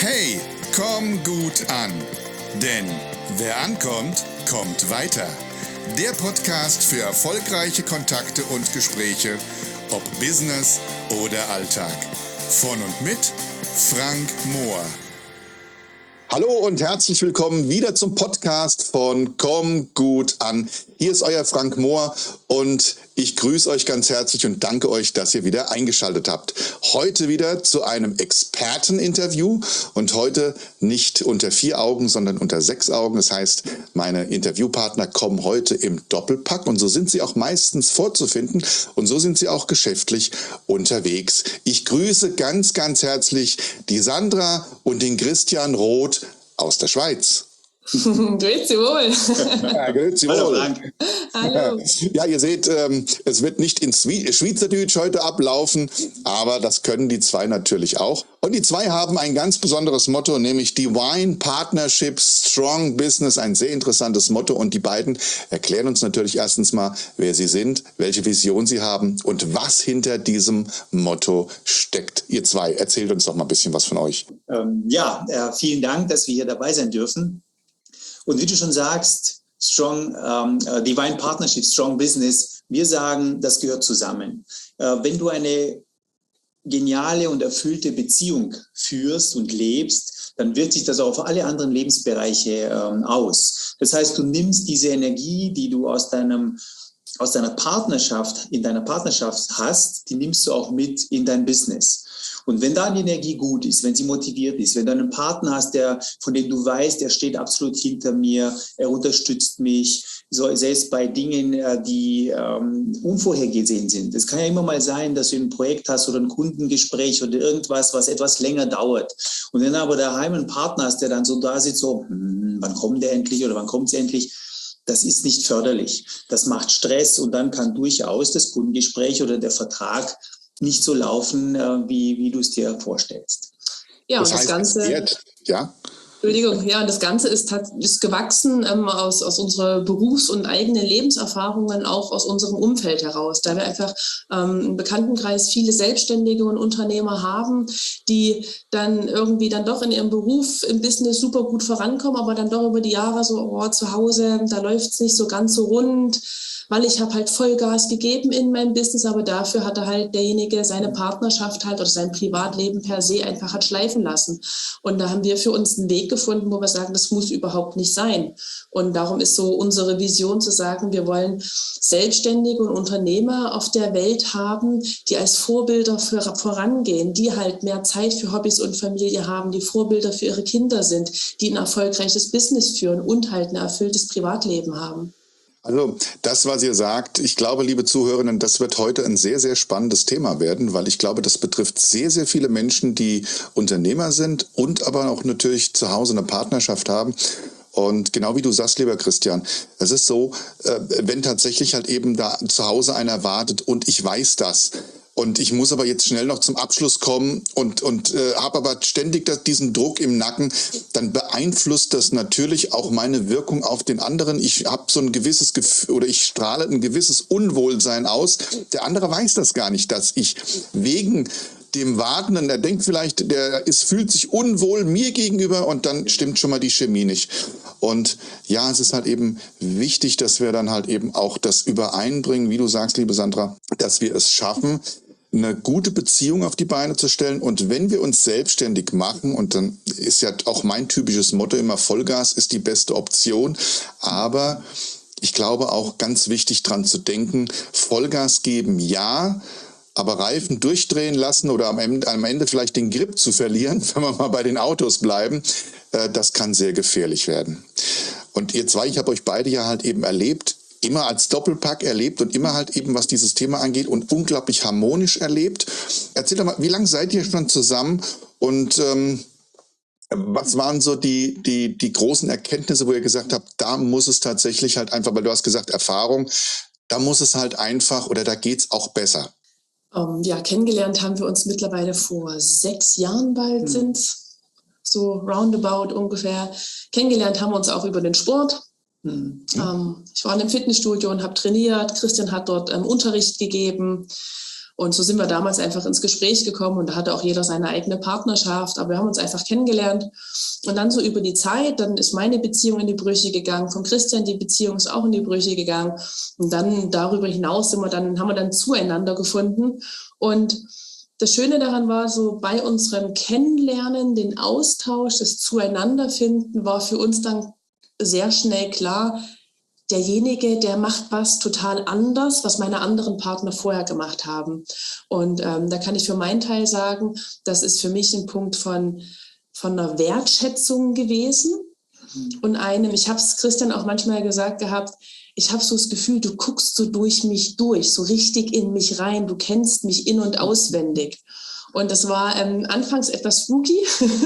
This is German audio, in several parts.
Hey, komm gut an. Denn wer ankommt, kommt weiter. Der Podcast für erfolgreiche Kontakte und Gespräche, ob Business oder Alltag. Von und mit Frank Mohr. Hallo und herzlich willkommen wieder zum Podcast von Komm gut an. Hier ist euer Frank Mohr und ich grüße euch ganz herzlich und danke euch, dass ihr wieder eingeschaltet habt. Heute wieder zu einem Experteninterview und heute nicht unter 4 Augen, sondern unter 6 Augen. Das heißt, meine Interviewpartner kommen heute im Doppelpack und so sind sie auch meistens vorzufinden und so sind sie auch geschäftlich unterwegs. Ich grüße ganz, ganz herzlich die Sandra und den Christian Roth aus der Schweiz. Grüezi wohl. Ja, grüezi wohl. Hallo Frank. Hallo. Ja, ihr seht, es wird nicht in Schweizerdeutsch heute ablaufen, aber das können die zwei natürlich auch. Und die zwei haben ein ganz besonderes Motto, nämlich Divine Partnership Strong Business, ein sehr interessantes Motto. Und die beiden erklären uns natürlich erstens mal, wer sie sind, welche Vision sie haben und was hinter diesem Motto steckt. Ihr zwei, erzählt uns doch mal ein bisschen was von euch. Vielen Dank, dass wir hier dabei sein dürfen. Und wie du schon sagst, Divine Partnership, Strong Business, wir sagen, das gehört zusammen. Wenn du eine geniale und erfüllte Beziehung führst und lebst, dann wirkt sich das auch auf alle anderen Lebensbereiche aus. Das heißt, du nimmst diese Energie, die du aus deiner Partnerschaft, in deiner Partnerschaft hast, die nimmst du auch mit in dein Business. Und wenn da die Energie gut ist, wenn sie motiviert ist, wenn du einen Partner hast, von dem du weißt, der steht absolut hinter mir, er unterstützt mich, selbst bei Dingen, die unvorhergesehen sind. Es kann ja immer mal sein, dass du ein Projekt hast oder ein Kundengespräch oder irgendwas, was etwas länger dauert. Und wenn du aber daheim einen Partner hast, der dann so da sitzt, so, wann kommt der endlich oder wann kommt es endlich? Das ist nicht förderlich. Das macht Stress und dann kann durchaus das Kundengespräch oder der Vertrag nicht so laufen, wie du es dir vorstellst. Ja, das und heißt, das Ganze, Entschuldigung, und das Ganze ist gewachsen aus unserer Berufs- und eigenen Lebenserfahrungen, auch aus unserem Umfeld heraus, da wir einfach im Bekanntenkreis viele Selbstständige und Unternehmer haben, die dann irgendwie dann doch in ihrem Beruf, im Business super gut vorankommen, aber dann doch über die Jahre so, zu Hause, da läuft es nicht so ganz so rund, weil ich habe halt Vollgas gegeben in meinem Business, aber dafür hatte halt derjenige seine Partnerschaft halt oder sein Privatleben per se einfach hat schleifen lassen. Und da haben wir für uns einen Weg gefunden, wo wir sagen, das muss überhaupt nicht sein. Und darum ist so unsere Vision zu sagen, wir wollen Selbstständige und Unternehmer auf der Welt haben, die als Vorbilder vorangehen, die halt mehr Zeit für Hobbys und Familie haben, die Vorbilder für ihre Kinder sind, die ein erfolgreiches Business führen und halt ein erfülltes Privatleben haben. Also das, was ihr sagt, ich glaube, liebe Zuhörerinnen, das wird heute ein sehr, sehr spannendes Thema werden, weil ich glaube, das betrifft sehr, sehr viele Menschen, die Unternehmer sind und aber auch natürlich zu Hause eine Partnerschaft haben. Und genau wie du sagst, lieber Christian, es ist so, wenn tatsächlich halt eben da zu Hause einer wartet und ich weiß das, und ich muss aber jetzt schnell noch zum Abschluss kommen und habe aber ständig diesen Druck im Nacken, dann beeinflusst das natürlich auch meine Wirkung auf den anderen. Ich habe so ein gewisses Gefühl oder ich strahle ein gewisses Unwohlsein aus. Der andere weiß das gar nicht, dass ich wegen dem Wartenden, der denkt vielleicht, fühlt sich unwohl mir gegenüber und dann stimmt schon mal die Chemie nicht. Und ja, es ist halt eben wichtig, dass wir dann halt eben auch das übereinbringen, wie du sagst, liebe Sandra, dass wir es schaffen, eine gute Beziehung auf die Beine zu stellen. Und wenn wir uns selbstständig machen, und dann ist ja auch mein typisches Motto immer, Vollgas ist die beste Option, aber ich glaube auch ganz wichtig dran zu denken, Vollgas geben, ja, aber Reifen durchdrehen lassen oder am Ende vielleicht den Grip zu verlieren, wenn wir mal bei den Autos bleiben, das kann sehr gefährlich werden. Und ihr zwei, ich habe euch beide ja halt eben erlebt, immer als Doppelpack erlebt und immer halt eben, was dieses Thema angeht und unglaublich harmonisch erlebt. Erzählt doch mal, wie lange seid ihr schon zusammen und was waren so die großen Erkenntnisse, wo ihr gesagt habt, da muss es tatsächlich halt einfach, weil du hast gesagt Erfahrung, da muss es halt einfach oder da geht's auch besser. Kennengelernt haben wir uns mittlerweile vor 6 Jahren bald sind's, so roundabout ungefähr. Kennengelernt haben wir uns auch über den Sport. Ich war in einem Fitnessstudio und habe trainiert. Christian hat dort Unterricht gegeben. Und so sind wir damals einfach ins Gespräch gekommen und da hatte auch jeder seine eigene Partnerschaft, aber wir haben uns einfach kennengelernt. Und dann so über die Zeit, dann ist meine Beziehung in die Brüche gegangen, von Christian die Beziehung ist auch in die Brüche gegangen. Und dann darüber hinaus haben wir dann zueinander gefunden. Und das Schöne daran war, so bei unserem Kennenlernen, den Austausch, das Zueinanderfinden, war für uns dann sehr schnell klar, derjenige, der macht was total anders, was meine anderen Partner vorher gemacht haben. Und da kann ich für meinen Teil sagen, das ist für mich ein Punkt von einer Wertschätzung gewesen und ich habe es Christian auch manchmal gesagt gehabt, ich habe so das Gefühl, du guckst so durch mich durch, so richtig in mich rein, du kennst mich in- und auswendig. Und das war anfangs etwas spooky,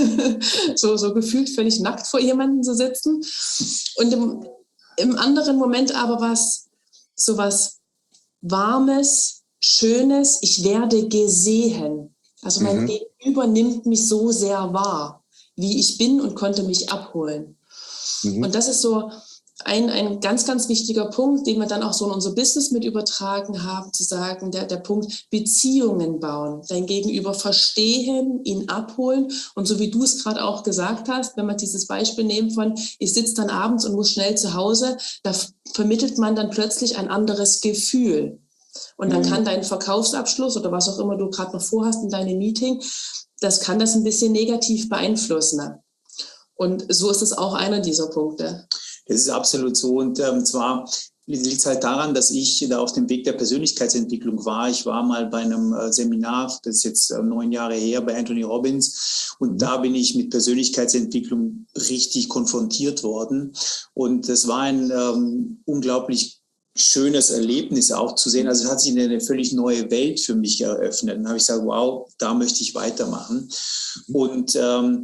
so gefühlt völlig nackt vor jemandem zu sitzen. Und im anderen Moment aber war es so was Warmes, Schönes, ich werde gesehen. Also mein Gegenüber nimmt mich so sehr wahr, wie ich bin und konnte mich abholen. Und das ist so ein ganz, ganz wichtiger Punkt, den wir dann auch so in unser Business mit übertragen haben, zu sagen, der Punkt Beziehungen bauen, dein Gegenüber verstehen, ihn abholen. Und so wie du es gerade auch gesagt hast, wenn wir dieses Beispiel nehmen von, ich sitze dann abends und muss schnell zu Hause, da vermittelt man dann plötzlich ein anderes Gefühl. Und dann kann dein Verkaufsabschluss oder was auch immer du gerade noch vorhast in deinem Meeting, das kann das ein bisschen negativ beeinflussen. Und so ist es auch einer dieser Punkte. Das ist absolut so. Und zwar liegt es halt daran, dass ich da auf dem Weg der Persönlichkeitsentwicklung war. Ich war mal bei einem Seminar, das ist jetzt 9 Jahre her, bei Anthony Robbins. Und da bin ich mit Persönlichkeitsentwicklung richtig konfrontiert worden. Und es war ein unglaublich schönes Erlebnis auch zu sehen. Also es hat sich eine völlig neue Welt für mich eröffnet. Dann habe ich gesagt, wow, da möchte ich weitermachen. Und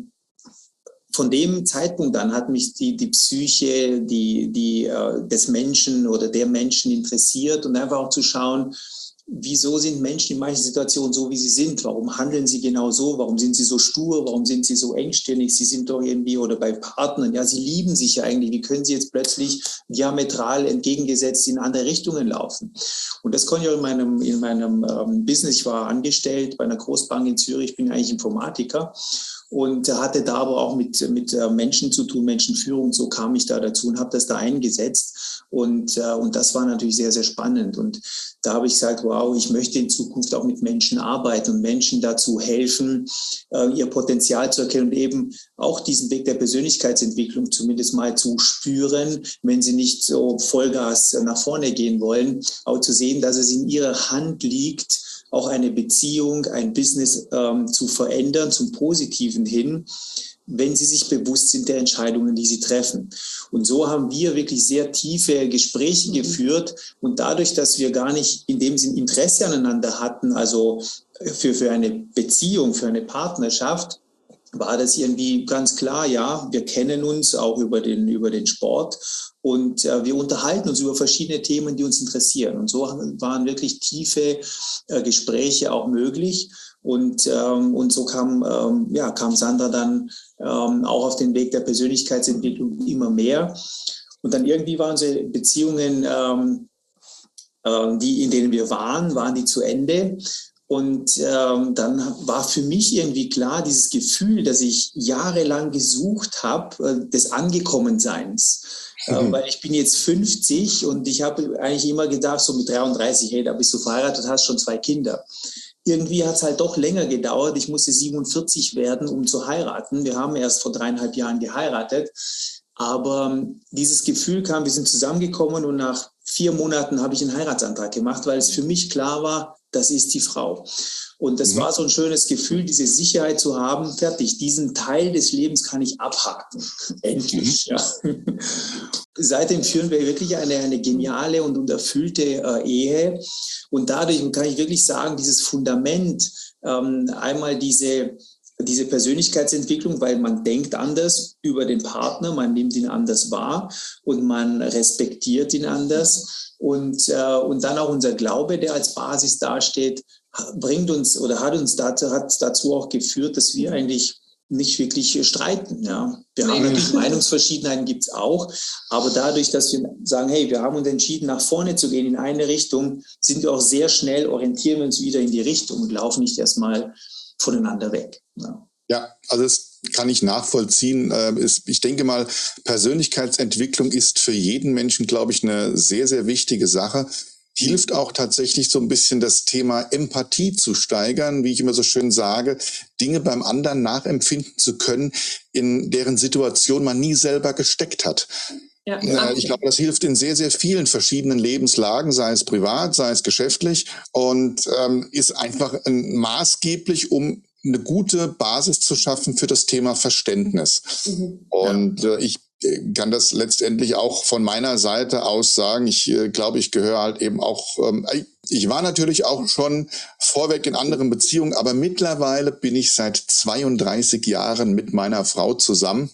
von dem Zeitpunkt an hat mich die Psyche des Menschen oder der Menschen interessiert und einfach auch zu schauen, wieso sind Menschen in manchen Situationen so, wie sie sind? Warum handeln sie genau so? Warum sind sie so stur? Warum sind sie so engstirnig? Sie sind doch irgendwie, oder bei Partnern, ja, sie lieben sich ja eigentlich. Wie können sie jetzt plötzlich diametral entgegengesetzt in andere Richtungen laufen? Und das konnte ich auch in meinem Business. Ich war angestellt bei einer Großbank in Zürich, ich bin eigentlich Informatiker. Und hatte da aber auch mit Menschen zu tun, Menschenführung. So kam ich da dazu und habe das da eingesetzt. Und das war natürlich sehr, sehr spannend. Und da habe ich gesagt, wow, ich möchte in Zukunft auch mit Menschen arbeiten und Menschen dazu helfen, ihr Potenzial zu erkennen und eben auch diesen Weg der Persönlichkeitsentwicklung zumindest mal zu spüren, wenn sie nicht so Vollgas nach vorne gehen wollen, auch zu sehen, dass es in ihrer Hand liegt, auch eine Beziehung, ein Business zu verändern, zum Positiven hin, wenn sie sich bewusst sind der Entscheidungen, die sie treffen. Und so haben wir wirklich sehr tiefe Gespräche geführt. Und dadurch, dass wir gar nicht in dem Sinn Interesse aneinander hatten, also für eine Beziehung, für eine Partnerschaft, war das irgendwie ganz klar, ja, wir kennen uns auch über den Sport und wir unterhalten uns über verschiedene Themen, die uns interessieren. Und so waren wirklich tiefe Gespräche auch möglich. Und so kam Sandra dann auch auf den Weg der Persönlichkeitsentwicklung immer mehr. Und dann irgendwie waren unsere Beziehungen, in denen wir waren die zu Ende. Und dann war für mich irgendwie klar, dieses Gefühl, das ich jahrelang gesucht habe, des Angekommenseins. Weil ich bin jetzt 50 und ich habe eigentlich immer gedacht, so mit 33, hey, da bist du verheiratet, hast schon 2 Kinder. Irgendwie hat es halt doch länger gedauert. Ich musste 47 werden, um zu heiraten. Wir haben erst vor 3,5 Jahren geheiratet. Aber dieses Gefühl kam, wir sind zusammengekommen und nach 4 Monaten habe ich einen Heiratsantrag gemacht, weil es für mich klar war, das ist die Frau. Und das war so ein schönes Gefühl, diese Sicherheit zu haben, fertig, diesen Teil des Lebens kann ich abhaken. Endlich. Ja. Seitdem führen wir wirklich eine geniale und erfüllte Ehe. Und dadurch kann ich wirklich sagen, dieses Fundament, einmal diese Persönlichkeitsentwicklung, weil man denkt anders über den Partner, man nimmt ihn anders wahr und man respektiert ihn anders. Und dann auch unser Glaube, der als Basis dasteht, hat dazu auch geführt, dass wir eigentlich nicht wirklich streiten. Ja. Wir haben natürlich Meinungsverschiedenheiten, gibt es auch, aber dadurch, dass wir sagen, hey, wir haben uns entschieden, nach vorne zu gehen in eine Richtung, sind wir auch sehr schnell, orientieren wir uns wieder in die Richtung und laufen nicht erstmal voneinander weg. Ja. Ja, also das kann ich nachvollziehen. Ich denke mal, Persönlichkeitsentwicklung ist für jeden Menschen, glaube ich, eine sehr, sehr wichtige Sache. Hilft auch tatsächlich so ein bisschen das Thema Empathie zu steigern, wie ich immer so schön sage, Dinge beim anderen nachempfinden zu können, in deren Situation man nie selber gesteckt hat. Ja, ich glaube, das hilft in sehr, sehr vielen verschiedenen Lebenslagen, sei es privat, sei es geschäftlich, und ist einfach maßgeblich, um eine gute Basis zu schaffen für das Thema Verständnis. Und ich kann das letztendlich auch von meiner Seite aus sagen. Ich glaube, ich gehöre halt eben auch, ich war natürlich auch schon vorweg in anderen Beziehungen, aber mittlerweile bin ich seit 32 Jahren mit meiner Frau zusammen.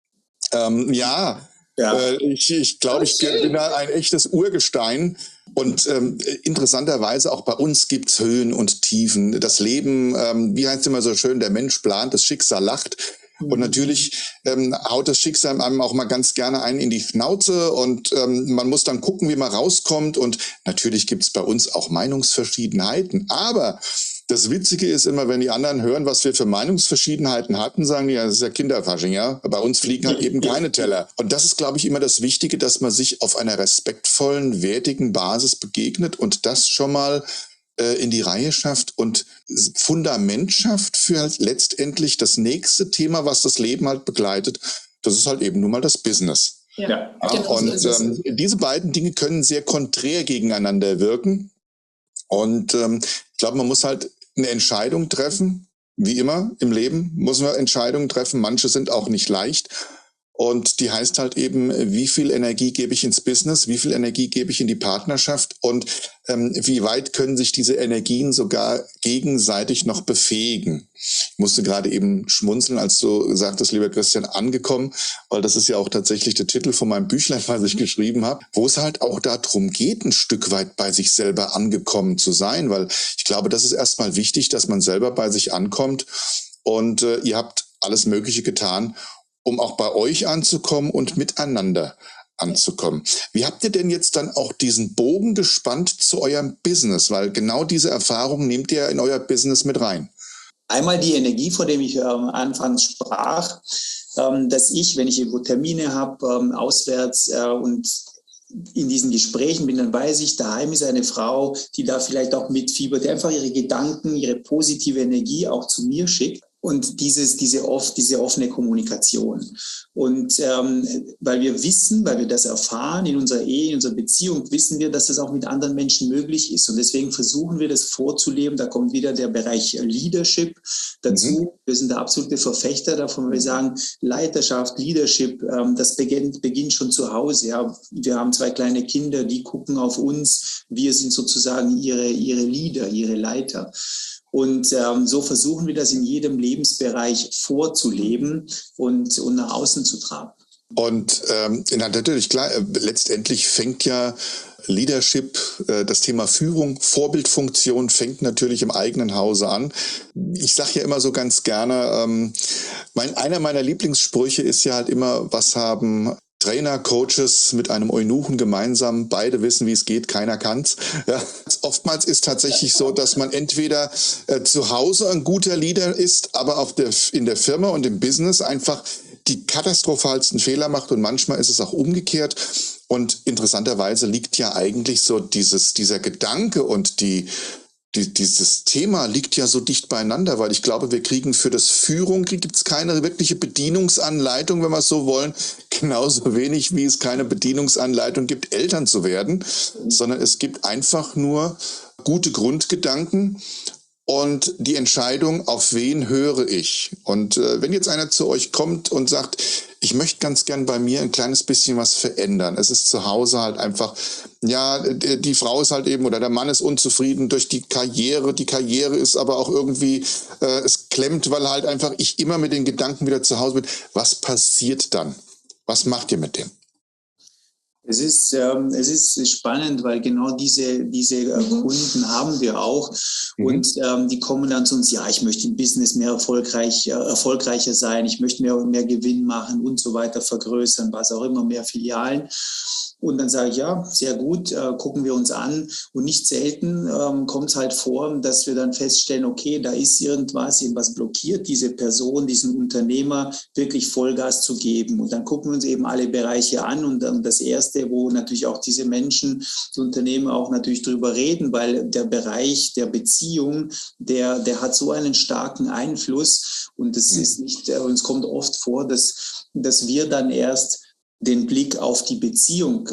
Ich glaube, ich bin da ein echtes Urgestein. Und interessanterweise auch bei uns gibt's Höhen und Tiefen. Das Leben, wie heißt es immer so schön, der Mensch plant, das Schicksal lacht. Und natürlich haut das Schicksal einem auch mal ganz gerne einen in die Schnauze, und man muss dann gucken, wie man rauskommt. Und natürlich gibt's bei uns auch Meinungsverschiedenheiten. Aber das Witzige ist immer, wenn die anderen hören, was wir für Meinungsverschiedenheiten hatten, sagen die, ja, das ist ja Kinderfasching, ja. Bei uns fliegen halt eben keine Teller. Und das ist, glaube ich, immer das Wichtige, dass man sich auf einer respektvollen, wertigen Basis begegnet und das schon mal in die Reihe schafft und Fundament schafft für halt letztendlich das nächste Thema, was das Leben halt begleitet. Das ist halt eben nun mal das Business. Ja, genau, und diese beiden Dinge können sehr konträr gegeneinander wirken. Und ich glaube, man muss halt eine Entscheidung treffen. Wie immer im Leben muss man Entscheidungen treffen. Manche sind auch nicht leicht. Und die heißt halt eben, wie viel Energie gebe ich ins Business, wie viel Energie gebe ich in die Partnerschaft und wie weit können sich diese Energien sogar gegenseitig noch befähigen. Ich musste gerade eben schmunzeln, als du sagtest, lieber Christian, angekommen, weil das ist ja auch tatsächlich der Titel von meinem Büchlein, was ich geschrieben habe, wo es halt auch darum geht, ein Stück weit bei sich selber angekommen zu sein, weil ich glaube, das ist erstmal wichtig, dass man selber bei sich ankommt, und ihr habt alles Mögliche getan, um auch bei euch anzukommen und miteinander anzukommen. Wie habt ihr denn jetzt dann auch diesen Bogen gespannt zu eurem Business? Weil genau diese Erfahrung nehmt ihr in euer Business mit rein. Einmal die Energie, von der ich anfangs sprach, dass ich, wenn ich irgendwo Termine habe, auswärts und in diesen Gesprächen bin, dann weiß ich, daheim ist eine Frau, die da vielleicht auch mitfiebert, die einfach ihre Gedanken, ihre positive Energie auch zu mir schickt. Und diese offene Kommunikation. Und weil wir wissen, weil wir das erfahren in unserer Ehe, in unserer Beziehung, wissen wir, dass das auch mit anderen Menschen möglich ist. Und deswegen versuchen wir das vorzuleben. Da kommt wieder der Bereich Leadership dazu. Wir sind der absolute Verfechter davon, weil wir sagen, Leiterschaft, Leadership, das beginnt schon zu Hause. Ja. Wir haben 2 kleine Kinder, die gucken auf uns. Wir sind sozusagen ihre Leader, ihre Leiter. Und so versuchen wir das in jedem Lebensbereich vorzuleben und nach außen zu tragen. Und natürlich, klar, letztendlich fängt ja Leadership, das Thema Führung, Vorbildfunktion fängt natürlich im eigenen Hause an. Ich sage ja immer so ganz gerne, einer meiner Lieblingssprüche ist ja halt immer, was haben Trainer, Coaches mit einem Eunuchen gemeinsam, beide wissen, wie es geht, keiner kann's. Ja. Oftmals ist tatsächlich so, dass man entweder zu Hause ein guter Leader ist, aber in der Firma und im Business einfach die katastrophalsten Fehler macht, und manchmal ist es auch umgekehrt. Und interessanterweise liegt ja eigentlich so dieser Gedanke und dieses Thema liegt ja so dicht beieinander, weil ich glaube, wir kriegen für das Führung, gibt es keine wirkliche Bedienungsanleitung, wenn wir es so wollen, genauso wenig wie es keine Bedienungsanleitung gibt, Eltern zu werden, sondern es gibt einfach nur gute Grundgedanken und die Entscheidung, auf wen höre ich. Und wenn jetzt einer zu euch kommt und sagt, ich möchte ganz gern bei mir ein kleines bisschen was verändern. Es ist zu Hause halt einfach, ja, die Frau ist halt eben oder der Mann ist unzufrieden durch die Karriere. Die Karriere ist aber auch irgendwie, es klemmt, weil halt einfach ich immer mit den Gedanken wieder zu Hause bin. Was passiert dann? Was macht ihr mit dem? Es ist spannend, weil genau diese Kunden haben wir auch und die kommen dann zu uns, ja, ich möchte im Business mehr erfolgreicher sein, ich möchte mehr Gewinn machen und so weiter, vergrößern, was auch immer, mehr Filialen. Und dann sage ich, ja, sehr gut, gucken wir uns an. Und nicht selten kommt es halt vor, dass wir dann feststellen, okay, da ist irgendwas blockiert, diese Person, diesen Unternehmer wirklich Vollgas zu geben. Und dann gucken wir uns eben alle Bereiche an. Und dann das Erste, wo natürlich auch diese Menschen, die Unternehmen auch natürlich drüber reden, weil der Bereich der Beziehung, der hat so einen starken Einfluss. Und es ist nicht, uns kommt oft vor, dass wir dann erst den Blick auf die Beziehung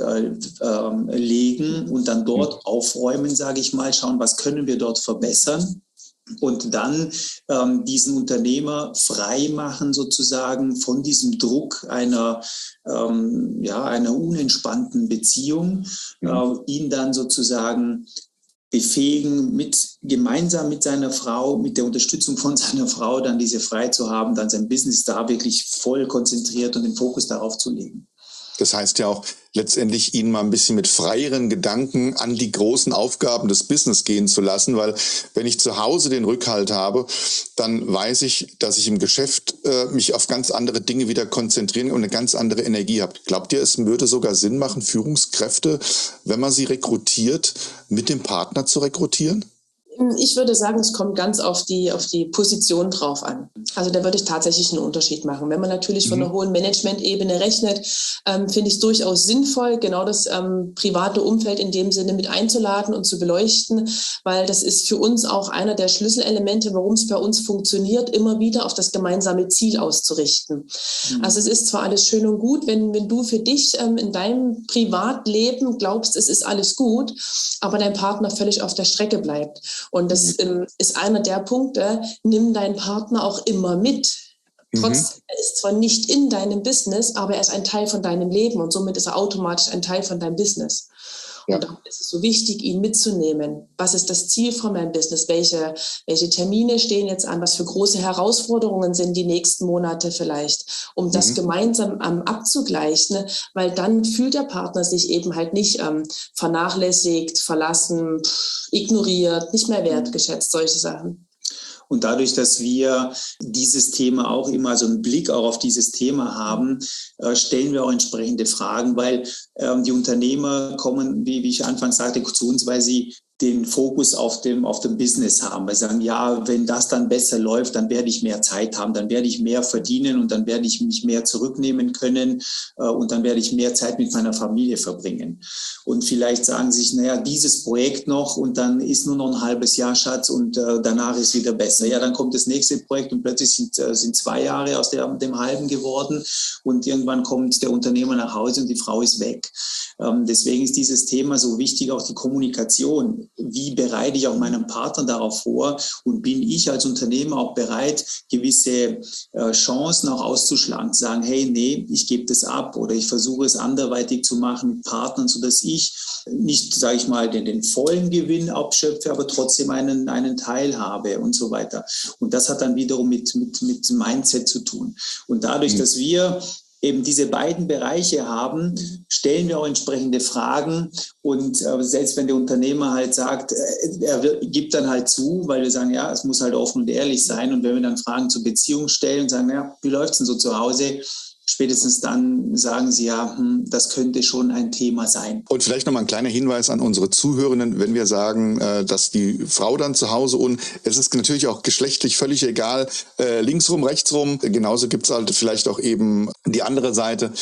legen und dann dort aufräumen, sage ich mal, schauen, was können wir dort verbessern und dann diesen Unternehmer frei machen sozusagen von diesem Druck einer unentspannten Beziehung, ihn dann sozusagen befähigen, gemeinsam mit seiner Frau, mit der Unterstützung von seiner Frau, dann diese frei zu haben, dann sein Business da wirklich voll konzentriert und den Fokus darauf zu legen. Das heißt ja auch letztendlich, ihn mal ein bisschen mit freieren Gedanken an die großen Aufgaben des Business gehen zu lassen, weil wenn ich zu Hause den Rückhalt habe, dann weiß ich, dass ich im Geschäft mich auf ganz andere Dinge wieder konzentrieren und eine ganz andere Energie habe. Glaubt ihr, es würde sogar Sinn machen, Führungskräfte, wenn man sie rekrutiert, mit dem Partner zu rekrutieren? Ich würde sagen, es kommt ganz auf die Position drauf an. Also da würde ich tatsächlich einen Unterschied machen. Wenn man natürlich von einer hohen Management-Ebene rechnet, finde ich es durchaus sinnvoll, genau das private Umfeld in dem Sinne mit einzuladen und zu beleuchten, weil das ist für uns auch einer der Schlüsselelemente, warum es bei uns funktioniert, immer wieder auf das gemeinsame Ziel auszurichten. Also es ist zwar alles schön und gut, wenn du für dich in deinem Privatleben glaubst, es ist alles gut, aber dein Partner völlig auf der Strecke bleibt. Und das ist einer der Punkte, nimm deinen Partner auch immer mit. Trotzdem, er ist zwar nicht in deinem Business, aber er ist ein Teil von deinem Leben und somit ist er automatisch ein Teil von deinem Business. Ja. Und darum ist es so wichtig, ihn mitzunehmen. Was ist das Ziel von meinem Business? Welche Termine stehen jetzt an? Was für große Herausforderungen sind die nächsten Monate vielleicht? Um das gemeinsam abzugleichen, weil dann fühlt der Partner sich eben halt nicht vernachlässigt, verlassen, ignoriert, nicht mehr wertgeschätzt, solche Sachen. Und dadurch, dass wir dieses Thema auch immer so einen Blick auch auf dieses Thema haben, stellen wir auch entsprechende Fragen, weil die Unternehmer kommen, wie ich anfangs sagte, zu uns, weil sie den Fokus auf dem Business haben. Weil sie sagen, ja, wenn das dann besser läuft, dann werde ich mehr Zeit haben, dann werde ich mehr verdienen und dann werde ich mich mehr zurücknehmen können und dann werde ich mehr Zeit mit meiner Familie verbringen. Und vielleicht sagen sie sich, naja, dieses Projekt noch und dann ist nur noch ein halbes Jahr, Schatz, und danach ist wieder besser. Ja, dann kommt das nächste Projekt und plötzlich sind 2 Jahre aus dem halben geworden und irgendwann kommt der Unternehmer nach Hause und die Frau ist weg. Deswegen ist dieses Thema so wichtig, auch die Kommunikation. Wie bereite ich auch meinen Partner darauf vor und bin ich als Unternehmer auch bereit, gewisse Chancen auch auszuschlagen, zu sagen, hey, nee, ich gebe das ab oder ich versuche es anderweitig zu machen mit Partnern, sodass ich nicht, sage ich mal, den vollen Gewinn abschöpfe, aber trotzdem einen Teil habe und so weiter. Und das hat dann wiederum mit Mindset zu tun. Und dadurch, dass wir eben diese beiden Bereiche haben, stellen wir auch entsprechende Fragen und selbst wenn der Unternehmer halt sagt, gibt dann halt zu, weil wir sagen, ja, es muss halt offen und ehrlich sein und wenn wir dann Fragen zur Beziehung stellen und sagen, ja, wie läuft es denn so zu Hause? Spätestens dann sagen sie ja, das könnte schon ein Thema sein. Und vielleicht nochmal ein kleiner Hinweis an unsere Zuhörenden, wenn wir sagen, dass die Frau dann zu Hause und es ist natürlich auch geschlechtlich völlig egal, linksrum, rechtsrum, genauso gibt es halt vielleicht auch eben die andere Seite,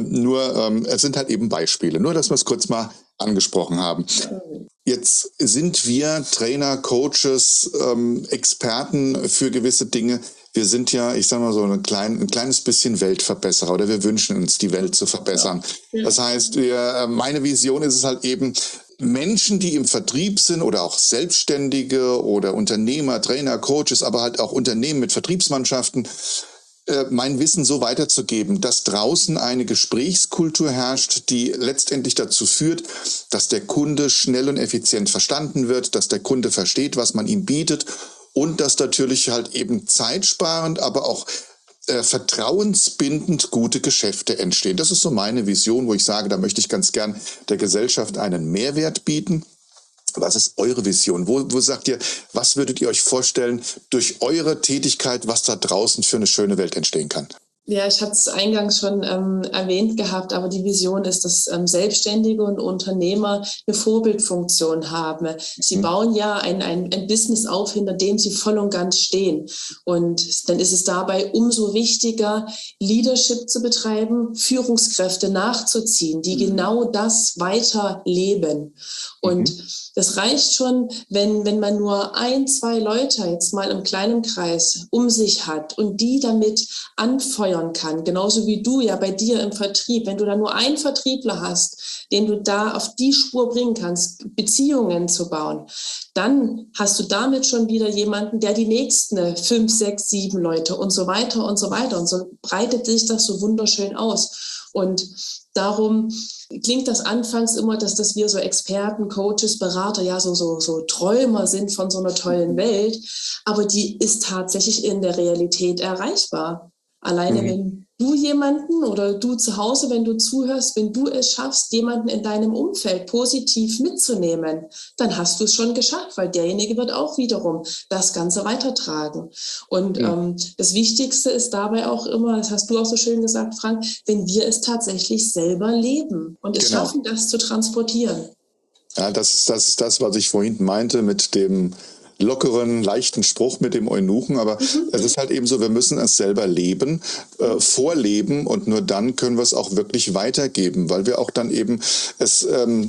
es sind halt eben Beispiele, nur dass wir es kurz mal angesprochen haben. Jetzt sind wir Trainer, Coaches, Experten für gewisse Dinge. Wir sind ja, ich sage mal so, ein kleines bisschen Weltverbesserer oder wir wünschen uns, die Welt zu verbessern. Ja. Das heißt, meine Vision ist es halt eben, Menschen, die im Vertrieb sind oder auch Selbstständige oder Unternehmer, Trainer, Coaches, aber halt auch Unternehmen mit Vertriebsmannschaften, mein Wissen so weiterzugeben, dass draußen eine Gesprächskultur herrscht, die letztendlich dazu führt, dass der Kunde schnell und effizient verstanden wird, dass der Kunde versteht, was man ihm bietet und dass natürlich halt eben zeitsparend, aber auch vertrauensbindend gute Geschäfte entstehen. Das ist so meine Vision, wo ich sage, da möchte ich ganz gern der Gesellschaft einen Mehrwert bieten. Was ist eure Vision? Wo sagt ihr, was würdet ihr euch vorstellen durch eure Tätigkeit, was da draußen für eine schöne Welt entstehen kann? Ja, ich hatte es eingangs schon erwähnt gehabt, aber die Vision ist, dass Selbstständige und Unternehmer eine Vorbildfunktion haben. Sie bauen ja ein Business auf, hinter dem sie voll und ganz stehen. Und dann ist es dabei umso wichtiger, Leadership zu betreiben, Führungskräfte nachzuziehen, die genau das weiterleben. Und das reicht schon, wenn man nur 1, 2 Leute jetzt mal im kleinen Kreis um sich hat und die damit anfeuern kann, genauso wie du ja bei dir im Vertrieb. Wenn du da nur einen Vertriebler hast, den du da auf die Spur bringen kannst, Beziehungen zu bauen, dann hast du damit schon wieder jemanden, der die nächsten 5, 6, 7 Leute und so weiter und so weiter. Und so breitet sich das so wunderschön aus. Und darum klingt das anfangs immer, dass wir so Experten, Coaches, Berater, ja so Träumer sind von so einer tollen Welt. Aber die ist tatsächlich in der Realität erreichbar. Alleine wenn du jemanden oder du zu Hause, wenn du zuhörst, wenn du es schaffst, jemanden in deinem Umfeld positiv mitzunehmen, dann hast du es schon geschafft, weil derjenige wird auch wiederum das Ganze weitertragen. Und das Wichtigste ist dabei auch immer, das hast du auch so schön gesagt, Frank, wenn wir es tatsächlich selber leben und es schaffen, das zu transportieren. Ja, das ist das, was ich vorhin meinte mit dem lockeren, leichten Spruch mit dem Eunuchen, aber es ist halt eben so, wir müssen es selber leben, vorleben und nur dann können wir es auch wirklich weitergeben, weil wir auch dann eben es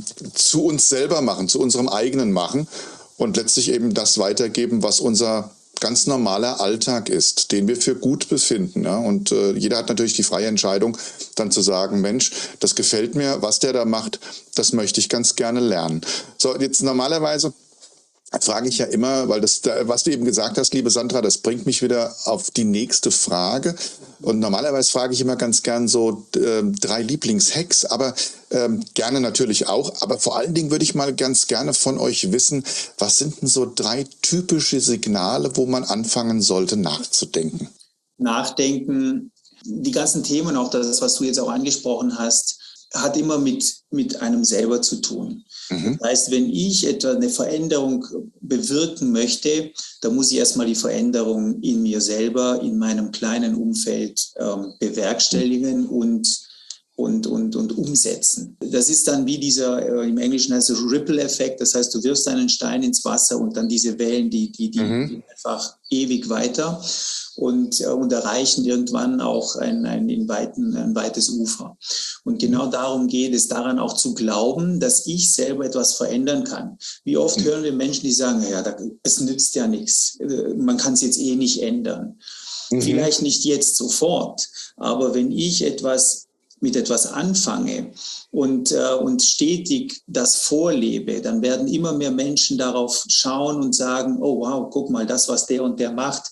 zu uns selber machen, zu unserem eigenen machen und letztlich eben das weitergeben, was unser ganz normaler Alltag ist, den wir für gut befinden. Ja? Und jeder hat natürlich die freie Entscheidung, dann zu sagen, Mensch, das gefällt mir, was der da macht, das möchte ich ganz gerne lernen. So, jetzt normalerweise frage ich ja immer, weil was du eben gesagt hast, liebe Sandra, das bringt mich wieder auf die nächste Frage. Und normalerweise frage ich immer ganz gern so 3 Lieblingshacks, aber gerne natürlich auch. Aber vor allen Dingen würde ich mal ganz gerne von euch wissen, was sind denn so 3 typische Signale, wo man anfangen sollte nachzudenken? Nachdenken, die ganzen Themen, auch das, was du jetzt auch angesprochen hast, hat immer mit einem selber zu tun. Das heißt, wenn ich etwa eine Veränderung bewirken möchte, dann muss ich erstmal die Veränderung in mir selber, in meinem kleinen Umfeld bewerkstelligen und umsetzen. Das ist dann wie dieser, im Englischen heißt es Ripple-Effekt, das heißt, du wirfst einen Stein ins Wasser und dann diese Wellen, die gehen einfach ewig weiter und erreichen irgendwann auch ein weites Ufer. Und genau darum geht es, daran auch zu glauben, dass ich selber etwas verändern kann. Wie oft hören wir Menschen, die sagen, ja, es nützt ja nichts, man kann es jetzt eh nicht ändern. Vielleicht nicht jetzt sofort, aber wenn ich mit etwas anfange und stetig das vorlebe, dann werden immer mehr Menschen darauf schauen und sagen, oh wow, guck mal, das, was der und der macht,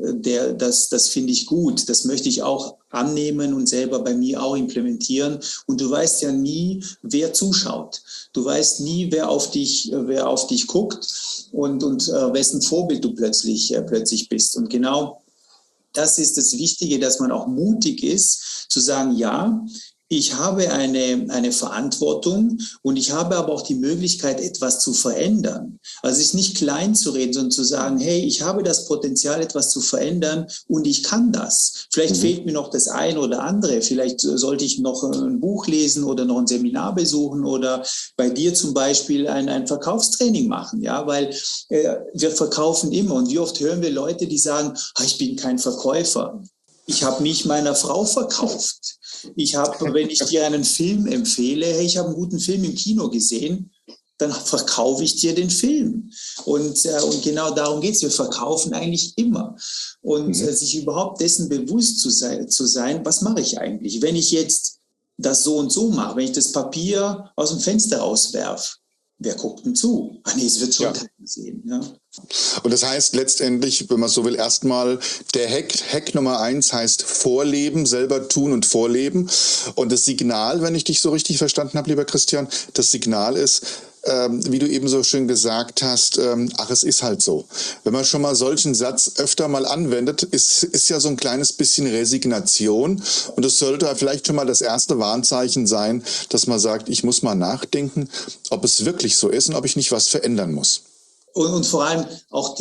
das finde ich gut, das möchte ich auch annehmen und selber bei mir auch implementieren. Und du weißt ja nie, wer zuschaut. Du weißt nie, wer auf dich guckt und wessen Vorbild du plötzlich bist. Und genau das ist das Wichtige, dass man auch mutig ist, zu sagen, ja, ich habe eine Verantwortung und ich habe aber auch die Möglichkeit, etwas zu verändern. Also es ist nicht klein zu reden, sondern zu sagen, hey, ich habe das Potenzial, etwas zu verändern und ich kann das. Vielleicht fehlt mir noch das eine oder andere. Vielleicht sollte ich noch ein Buch lesen oder noch ein Seminar besuchen oder bei dir zum Beispiel ein Verkaufstraining machen. Ja, weil wir verkaufen immer. Und wie oft hören wir Leute, die sagen, ich bin kein Verkäufer. Ich habe mich meiner Frau verkauft. Wenn ich dir einen Film empfehle, hey, ich habe einen guten Film im Kino gesehen, dann verkaufe ich dir den Film. Und genau darum geht es. Wir verkaufen eigentlich immer. Und sich überhaupt dessen bewusst zu sein, was mache ich eigentlich? Wenn ich jetzt das so und so mache, wenn ich das Papier aus dem Fenster rauswerfe, wer guckt denn zu? Nee, es wird schon keiner sehen. Ja. Und das heißt letztendlich, wenn man so will, erstmal der Hack Nummer 1 heißt Vorleben, selber tun und vorleben. Und das Signal, wenn ich dich so richtig verstanden habe, lieber Christian, das Signal ist, wie du eben so schön gesagt hast, ach, es ist halt so. Wenn man schon mal solchen Satz öfter mal anwendet, ist ja so ein kleines bisschen Resignation. Und es sollte vielleicht schon mal das erste Warnzeichen sein, dass man sagt, ich muss mal nachdenken, ob es wirklich so ist und ob ich nicht was verändern muss. Und vor allem auch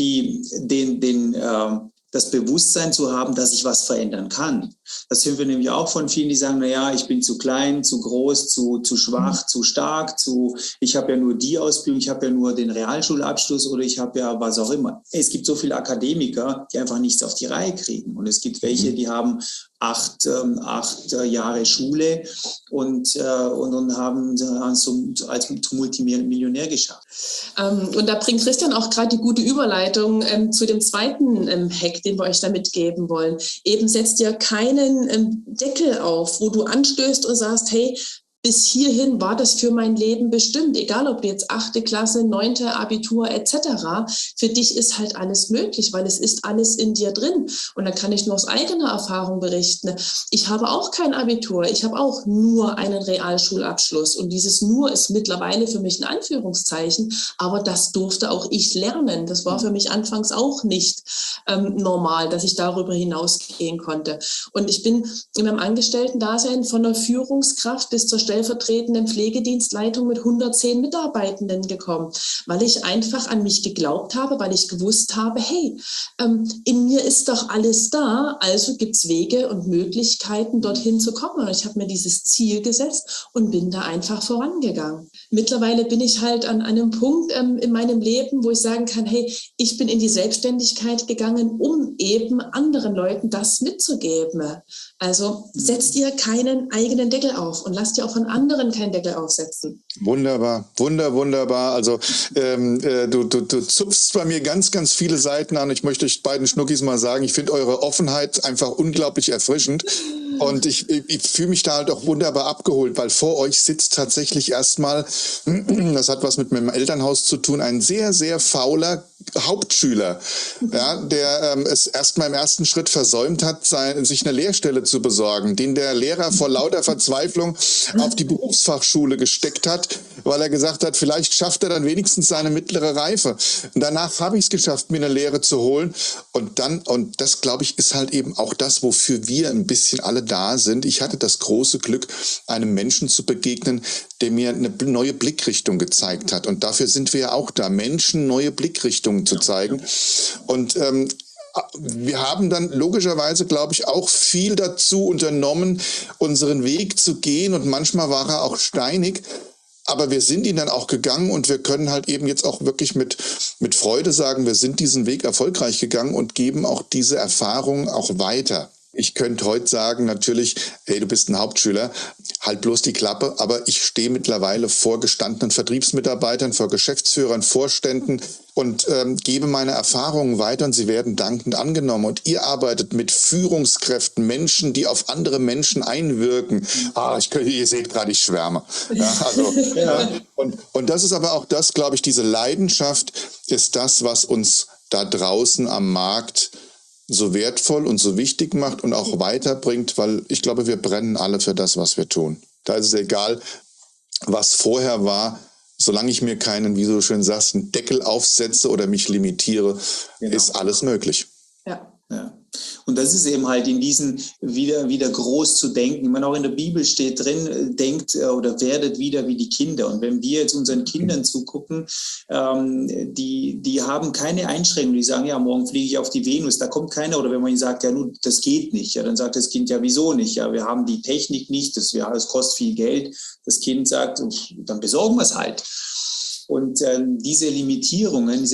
das Bewusstsein zu haben, dass ich was verändern kann. Das hören wir nämlich auch von vielen, die sagen, naja, ich bin zu klein, zu groß, zu schwach, zu stark, ich habe ja nur die Ausbildung, ich habe ja nur den Realschulabschluss oder ich habe ja was auch immer. Es gibt so viele Akademiker, die einfach nichts auf die Reihe kriegen. Und es gibt welche, die haben acht Jahre Schule und haben es zum Multimillionär geschafft. Und da bringt Christian auch gerade die gute Überleitung zu dem zweiten Hack, den wir euch da mitgeben wollen. Eben setzt dir keinen Deckel auf, wo du anstößt und sagst, hey, bis hierhin war das für mein Leben bestimmt, egal ob du jetzt 8. Klasse, 9. Abitur etc. Für dich ist halt alles möglich, weil es ist alles in dir drin. Und da kann ich nur aus eigener Erfahrung berichten. Ich habe auch kein Abitur, ich habe auch nur einen Realschulabschluss. Und dieses nur ist mittlerweile für mich ein Anführungszeichen, aber das durfte auch ich lernen. Das war für mich anfangs auch nicht normal, dass ich darüber hinausgehen konnte. Und ich bin in meinem Angestellten-Dasein von der Führungskraft bis zur stellvertretenden Pflegedienstleitung mit 110 Mitarbeitenden gekommen, weil ich einfach an mich geglaubt habe, weil ich gewusst habe, hey, in mir ist doch alles da, also gibt es Wege und Möglichkeiten, dorthin zu kommen. Und ich habe mir dieses Ziel gesetzt und bin da einfach vorangegangen. Mittlerweile bin ich halt an einem Punkt in meinem Leben, wo ich sagen kann, hey, ich bin in die Selbstständigkeit gegangen, um eben anderen Leuten das mitzugeben. Also setzt ihr keinen eigenen Deckel auf und lasst ihr auch von anderen keinen Deckel aufsetzen. Wunderbar, wunderbar. Also du zupfst bei mir ganz, ganz viele Seiten an. Ich möchte euch beiden Schnuckis mal sagen, ich finde eure Offenheit einfach unglaublich erfrischend. Und ich fühle mich da halt auch wunderbar abgeholt, weil vor euch sitzt tatsächlich erstmal, das hat was mit meinem Elternhaus zu tun, ein sehr, sehr fauler Hauptschüler, ja, der es erstmal im ersten Schritt versäumt hat, sich eine Lehrstelle zu besorgen, den der Lehrer vor lauter Verzweiflung auf die Berufsfachschule gesteckt hat, weil er gesagt hat, vielleicht schafft er dann wenigstens seine mittlere Reife. Und danach habe ich es geschafft, mir eine Lehre zu holen. Und das, glaube ich, ist halt eben auch das, wofür wir ein bisschen alle da sind. Ich hatte das große Glück, einem Menschen zu begegnen, der mir eine neue Blickrichtung gezeigt hat. Und dafür sind wir ja auch da, Menschen neue Blickrichtungen zu zeigen. Und wir haben dann logischerweise, glaube ich, auch viel dazu unternommen, unseren Weg zu gehen. Und manchmal war er auch steinig. Aber wir sind ihn dann auch gegangen und wir können halt eben jetzt auch wirklich mit Freude sagen, wir sind diesen Weg erfolgreich gegangen und geben auch diese Erfahrungen auch weiter. Ich könnte heute sagen, natürlich, hey, du bist ein Hauptschüler, halt bloß die Klappe, aber ich stehe mittlerweile vor gestandenen Vertriebsmitarbeitern, vor Geschäftsführern, Vorständen und gebe meine Erfahrungen weiter und sie werden dankend angenommen. Und ihr arbeitet mit Führungskräften, Menschen, die auf andere Menschen einwirken. Ihr seht gerade, ich schwärme. Ja, also, ja. Und das ist aber auch das, glaube ich, diese Leidenschaft ist das, was uns da draußen am Markt so wertvoll und so wichtig macht und auch weiterbringt, weil ich glaube, wir brennen alle für das, was wir tun. Da ist es egal, was vorher war, solange ich mir keinen, wie du so schön sagst, einen Deckel aufsetze oder mich limitiere, genau, ist alles möglich. Ja. Und das ist eben halt in diesen wieder groß zu denken. Ich meine, auch in der Bibel steht drin, denkt oder werdet wieder wie die Kinder. Und wenn wir jetzt unseren Kindern zugucken, die haben keine Einschränkungen. Die sagen, ja, morgen fliege ich auf die Venus, da kommt keiner. Oder wenn man ihnen sagt, ja, nun, das geht nicht, ja, dann sagt das Kind, ja, wieso nicht? Ja, wir haben die Technik nicht, das kostet viel Geld. Das Kind sagt, dann besorgen wir es halt. Und diese Limitierungen,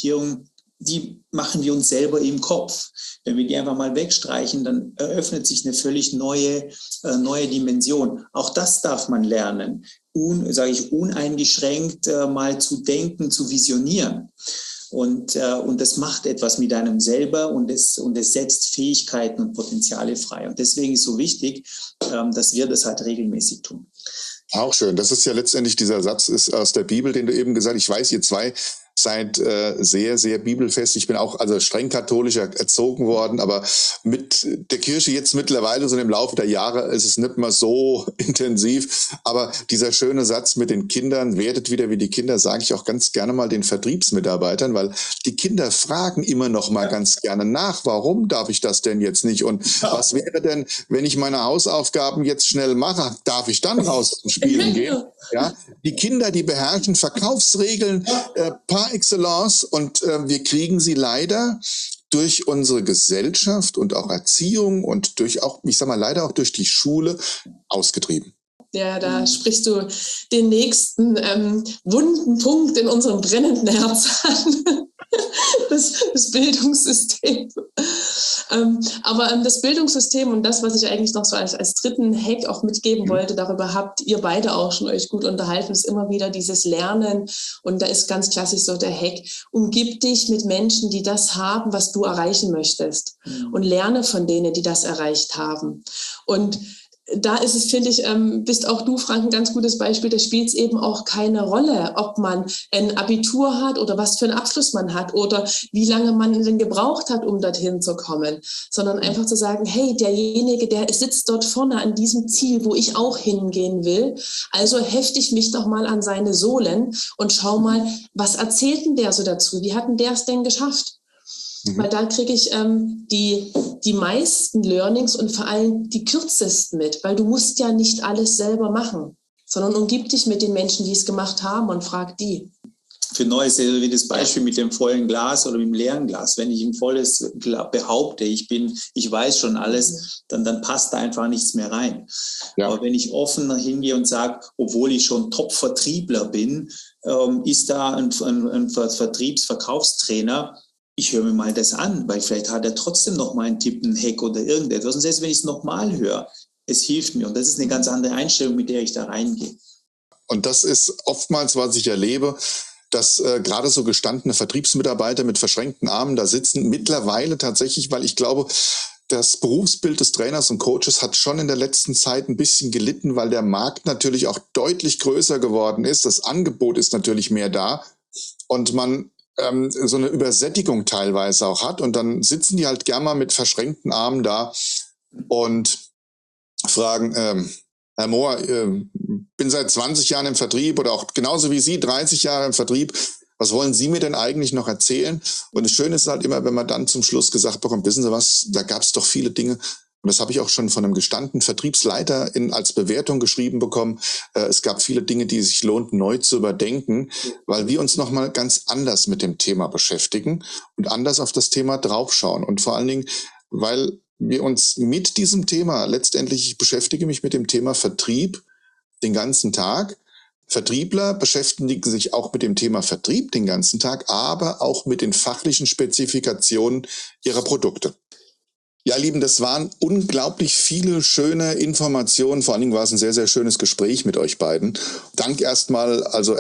die machen wir uns selber im Kopf. Wenn wir die einfach mal wegstreichen, dann eröffnet sich eine völlig neue Dimension. Auch das darf man lernen, uneingeschränkt mal zu denken, zu visionieren. Und das macht etwas mit einem selber und es setzt Fähigkeiten und Potenziale frei. Und deswegen ist so wichtig, dass wir das halt regelmäßig tun. Auch schön. Das ist ja letztendlich dieser Satz ist aus der Bibel, den du eben gesagt hast. Ich weiß, ihr zwei seid sehr, sehr bibelfest. Ich bin auch also streng katholisch erzogen worden, aber mit der Kirche jetzt mittlerweile so im Laufe der Jahre ist es nicht mehr so intensiv. Aber dieser schöne Satz mit den Kindern, werdet wieder wie die Kinder, sage ich auch ganz gerne mal den Vertriebsmitarbeitern, weil die Kinder fragen immer noch mal ganz gerne nach, warum darf ich das denn jetzt nicht? Und was wäre denn, wenn ich meine Hausaufgaben jetzt schnell mache, darf ich dann raus zum Spielen gehen? Ja, die Kinder, die beherrschen Verkaufsregeln par excellence und wir kriegen sie leider durch unsere Gesellschaft und auch Erziehung und durch auch, ich sag mal, leider auch durch die Schule ausgetrieben. Ja, da sprichst du den nächsten wunden Punkt in unserem brennenden Herz an. Das Bildungssystem. Aber das Bildungssystem und das, was ich eigentlich noch so als dritten Hack auch mitgeben wollte, darüber habt ihr beide auch schon euch gut unterhalten, ist immer wieder dieses Lernen. Und da ist ganz klassisch so der Hack: Umgib dich mit Menschen, die das haben, was du erreichen möchtest. Und lerne von denen, die das erreicht haben. Und da ist es, finde ich, bist auch du, Frank, ein ganz gutes Beispiel. Da spielt es eben auch keine Rolle, ob man ein Abitur hat oder was für einen Abschluss man hat oder wie lange man denn gebraucht hat, um dorthin zu kommen, sondern einfach zu sagen, hey, derjenige, der sitzt dort vorne an diesem Ziel, wo ich auch hingehen will. Also hefte ich mich doch mal an seine Sohlen und schau mal, was erzählt denn der so dazu? Wie hat denn der es denn geschafft? Weil da kriege ich die meisten Learnings und vor allem die kürzesten mit, weil du musst ja nicht alles selber machen, sondern umgib dich mit den Menschen, die es gemacht haben und frag die. Für Neues wie das Beispiel mit dem vollen Glas oder mit dem leeren Glas. Wenn ich ein volles Glas behaupte, ich weiß schon alles, dann passt da einfach nichts mehr rein. Ja. Aber wenn ich offen hingehe und sage, obwohl ich schon Top-Vertriebler bin, ist da ein Verkaufstrainer, ich höre mir mal das an, weil vielleicht hat er trotzdem noch mal einen Tipp, einen Hack oder irgendetwas. Und selbst wenn ich es nochmal höre, es hilft mir. Und das ist eine ganz andere Einstellung, mit der ich da reingehe. Und das ist oftmals, was ich erlebe, dass gerade so gestandene Vertriebsmitarbeiter mit verschränkten Armen da sitzen. Mittlerweile tatsächlich, weil ich glaube, das Berufsbild des Trainers und Coaches hat schon in der letzten Zeit ein bisschen gelitten, weil der Markt natürlich auch deutlich größer geworden ist. Das Angebot ist natürlich mehr da und man so eine Übersättigung teilweise auch hat. Und dann sitzen die halt gerne mal mit verschränkten Armen da und fragen, Herr Mohr, bin seit 20 Jahren im Vertrieb oder auch genauso wie Sie 30 Jahre im Vertrieb. Was wollen Sie mir denn eigentlich noch erzählen? Und das Schöne ist halt immer, wenn man dann zum Schluss gesagt bekommt, wissen Sie was, da gab es doch viele Dinge. Und das habe ich auch schon von einem gestandenen Vertriebsleiter als Bewertung geschrieben bekommen. Es gab viele Dinge, die sich lohnt, neu zu überdenken, weil wir uns nochmal ganz anders mit dem Thema beschäftigen und anders auf das Thema draufschauen. Und vor allen Dingen, weil wir uns mit diesem Thema, letztendlich, ich beschäftige mich mit dem Thema Vertrieb den ganzen Tag. Vertriebler beschäftigen sich auch mit dem Thema Vertrieb den ganzen Tag, aber auch mit den fachlichen Spezifikationen ihrer Produkte. Ja, Lieben, das waren unglaublich viele schöne Informationen. Vor allen Dingen war es ein sehr, sehr schönes Gespräch mit euch beiden. Dank erstmal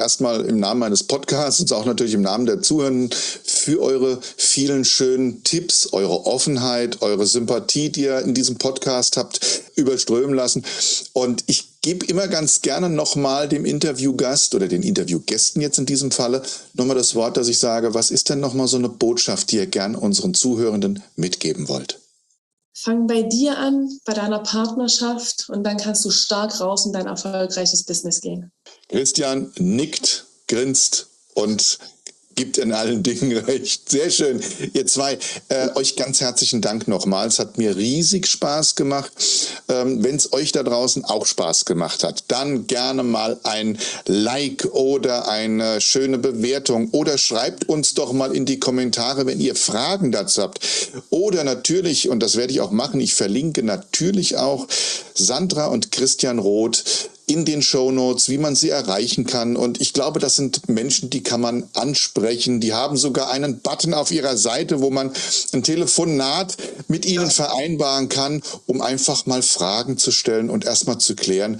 im Namen meines Podcasts und auch natürlich im Namen der Zuhörenden für eure vielen schönen Tipps, eure Offenheit, eure Sympathie, die ihr in diesem Podcast habt überströmen lassen. Und ich gebe immer ganz gerne nochmal dem Interviewgast oder den Interviewgästen jetzt in diesem Falle nochmal das Wort, dass ich sage, was ist denn nochmal so eine Botschaft, die ihr gern unseren Zuhörenden mitgeben wollt? Fang bei dir an, bei deiner Partnerschaft und dann kannst du stark raus in dein erfolgreiches Business gehen. Christian nickt, grinst und gibt in allen Dingen recht. Sehr schön. Ihr zwei, euch ganz herzlichen Dank nochmal. Es hat mir riesig Spaß gemacht. Wenn es euch da draußen auch Spaß gemacht hat, dann gerne mal ein Like oder eine schöne Bewertung oder schreibt uns doch mal in die Kommentare, wenn ihr Fragen dazu habt. Oder natürlich, und das werde ich auch machen, ich verlinke natürlich auch Sandra und Christian Roth in den Shownotes, wie man sie erreichen kann. Und ich glaube, das sind Menschen, die kann man ansprechen. Die haben sogar einen Button auf ihrer Seite, wo man ein Telefonat mit ihnen vereinbaren kann, um einfach mal Fragen zu stellen und erstmal zu klären,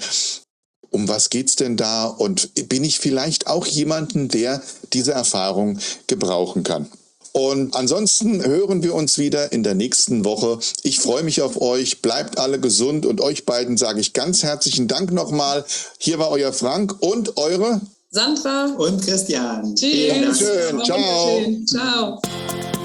um was geht's denn da? Und bin ich vielleicht auch jemanden, der diese Erfahrung gebrauchen kann? Und ansonsten hören wir uns wieder in der nächsten Woche. Ich freue mich auf euch. Bleibt alle gesund und euch beiden sage ich ganz herzlichen Dank nochmal. Hier war euer Frank und eure Sandra und Christian. Tschüss. Vielen Dank. Dankeschön. Ciao. Ciao.